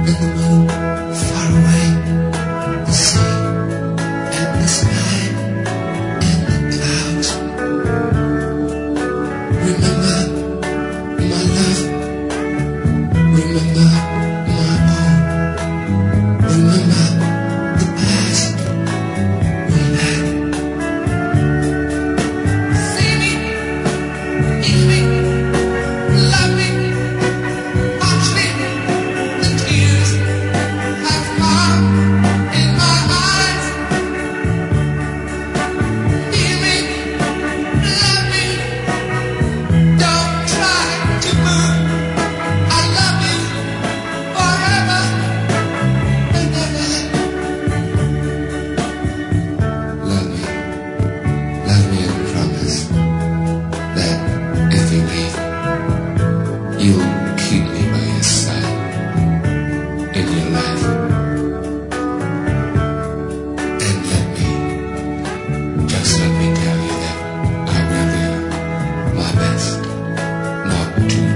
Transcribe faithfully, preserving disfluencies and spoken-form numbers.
and the moon far away, the sea and the sky and the clouds. Remember my love, remember my all, remember the past we had. See me, eat me, love me, watch me, the tears have come in my eyes. Hear me, love me, don't try to move. I love you forever and ever. Love me, love me and promise that if you leave, you'll keep me by your side in your life. And let me, just let me tell you that I will do my best not to